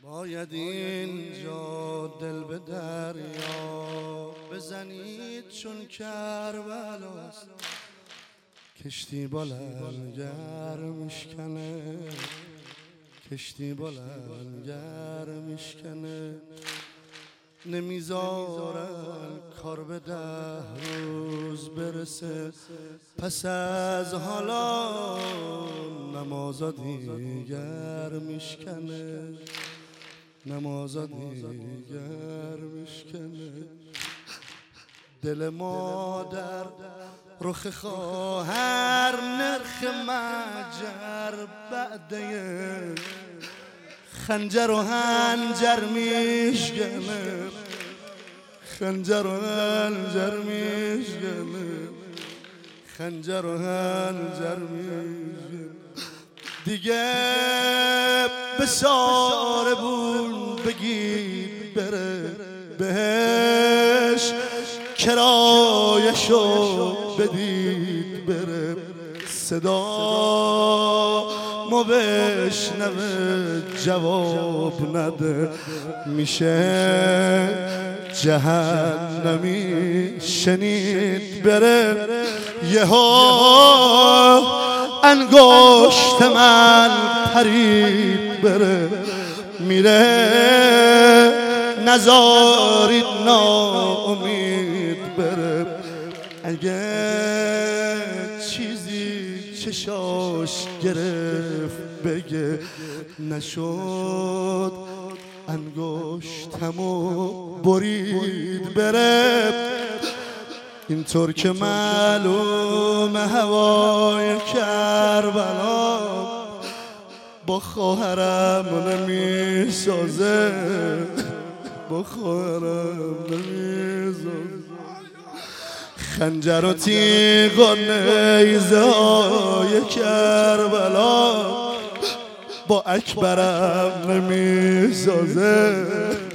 باید اینجا دل به دریا بزنید چون کربلاست. کشتی بلندگر میشکنه، کشتی بلندگر میشکنه. نمیذارن کار به 10 روز برسه، پس از حالا نمازا دیگر میشکنه، نمازا دیگر میشکنه. دل مادر رخ خواهر نرخ مجر بعده خنجر و هنجر میشکنه، خنجر و هنجر میشکنه، خنجر و هنجر میشکنه. دیگه به ساربون بگید بره بهش، کرایشو بدید بره. صدا مو بشنوه جواب نده، میشه جهنمی شنید بره. یهو انگشت من پرید بره، میره نزارید ناامید بره. اگه چیزی چشاش گرفت بگه، نشد انگشتمو برید بره. اینطور که معلوم هوای کربلا با خواهرم نمیسازه، با خواهرم نمیسازه. خنجر و تیغ و نیزه های کربلا با اکبرم نمیسازه.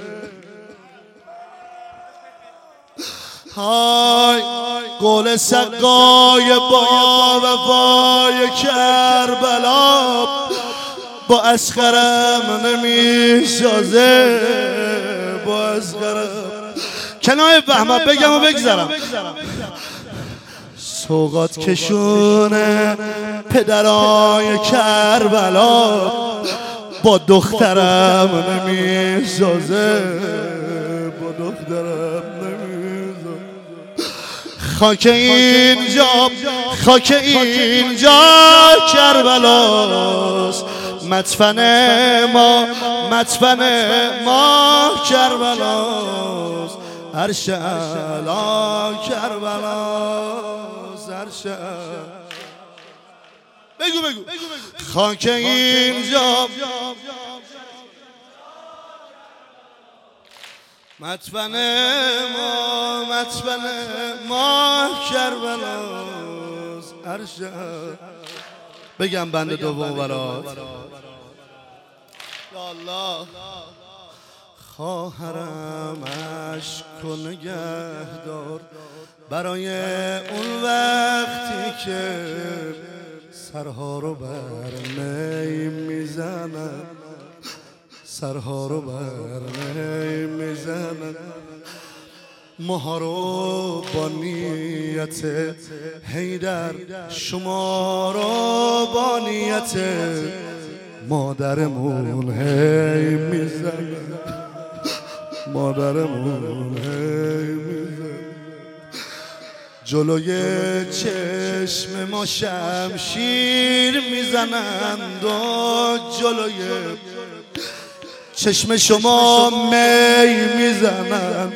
های قول سقای با وفای کربلا با اصغرم نمیسازه، با اصغرم. کنایه فهمم بگم و بگذرم. سوغات کشونه پدرای کربلا با دخترم نمیسازه، با دخترم نمیسازه. خاک اینجا، خاک اینجا کربلاست. مدفن ما، مدفن ما کربلاست. عرش اعلی کربلاست، عرش بگو بگو. خاک اینجا مدفن ما، مدفن ما کربلاست. عرش بگم بند دوم برات. یا الله خواهرم عشق و نگهدار برای اون وقتی که سرها رو بر نی میزنن، سرها رو بر نی میزنن. ماها رو با نیت حیدر، شما رو با نیت مادرمون هی میزنن، مادرمون هی میزنن. جلوی چشم ما شمشیر میزنند و جلوی چشم شما می میزنند.